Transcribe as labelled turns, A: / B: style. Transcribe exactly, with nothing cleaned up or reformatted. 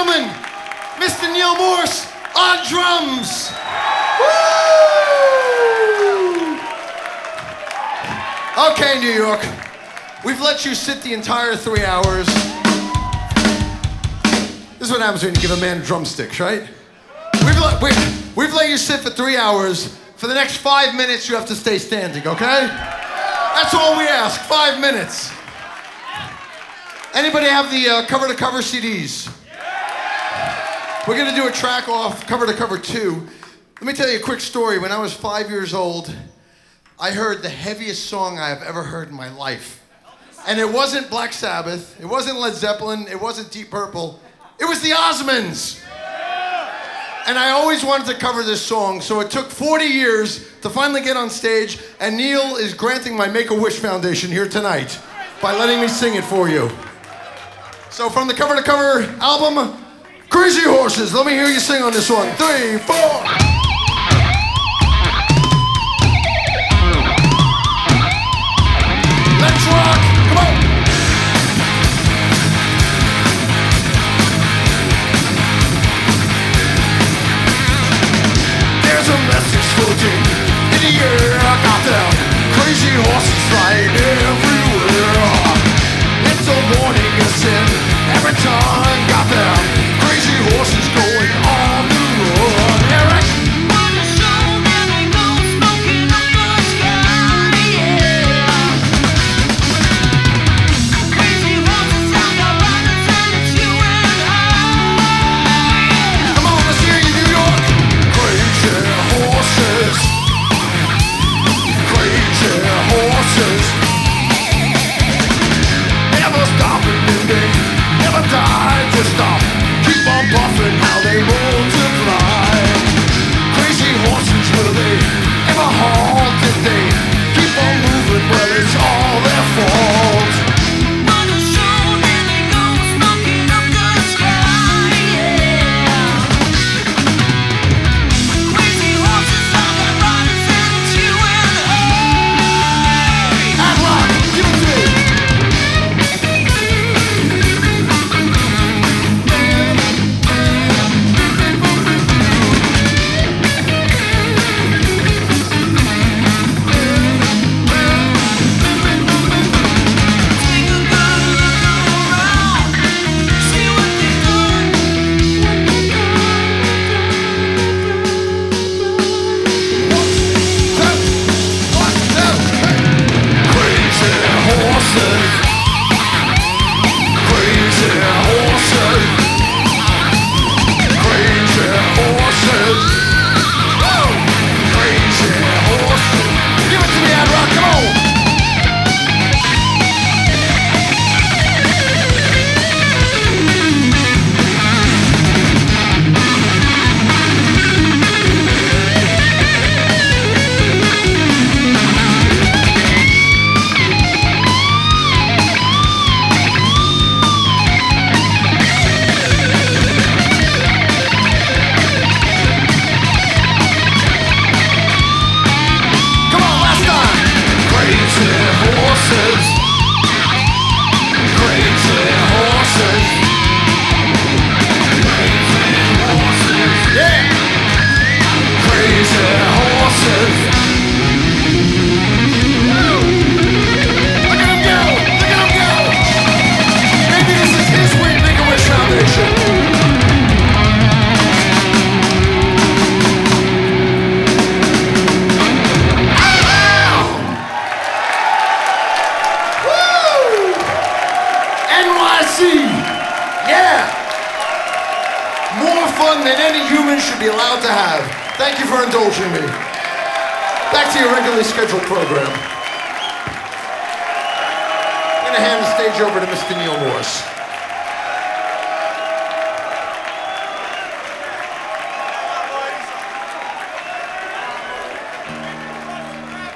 A: gentlemen, Mister Neil Morse on drums. Woo! Okay, New York, we've let you sit the entire three hours. This is what happens when you give a man drumsticks, right? We've let, we've, we've let you sit for three hours. For the next five minutes, you have to stay standing, okay? That's all we ask, five minutes. Anybody have the uh, cover-to-cover C Ds? We're gonna do a track off cover-to-cover two. Let me tell you a quick story. When I was five years old, I heard the heaviest song I have ever heard in my life. And it wasn't Black Sabbath, it wasn't Led Zeppelin, it wasn't Deep Purple, it was the Osmonds. And I always wanted to cover this song, so it took forty years to finally get on stage, and Neil is granting my Make-A-Wish Foundation here tonight by letting me sing it for you. So from the Cover to Cover album, Crazy Horses. Let me hear you sing on this one. Three, four. Let's rock. Come on. There's a message floating in the air. I got them crazy horses flying everywhere. It's a warning, a sin. Every time got them crazy horses going on the road. Eric.
B: On the show, there they go, smoking up the sky, yeah. Crazy horses sound the riders, and it's you and I.
A: Come on, let's hear you, New York. Crazy horses. Crazy horses. Never stopping, they never die to stop. Keep on buffing how they multiply. Crazy horses, will they ever halt? Did they keep on moving? Well, it's all their fault.
B: On the show, there they go, smoking up the sky, yeah. Crazy horses sound the riders, and it's you and I.
A: Ad Rock, give it to me.
B: Take a good look around, see what they've done.
A: One, two, three. Crazy horses. Crazy horses. Crazy horses. Woo! Crazy horses. Give it to me, Ad Rock, come on. Come on, last time. Crazy horses. Crazy horses. Crazy horses. Yeah. Crazy horses. Woo! Look at him go! Look at him go! Maybe this is his way to Make-A-Wish Foundation. Woo! N Y C! Yeah! More fun than any human should be allowed to have. Thank you for indulging me. Back to your regularly scheduled program. I'm gonna hand the stage over to Mister Neil Morse.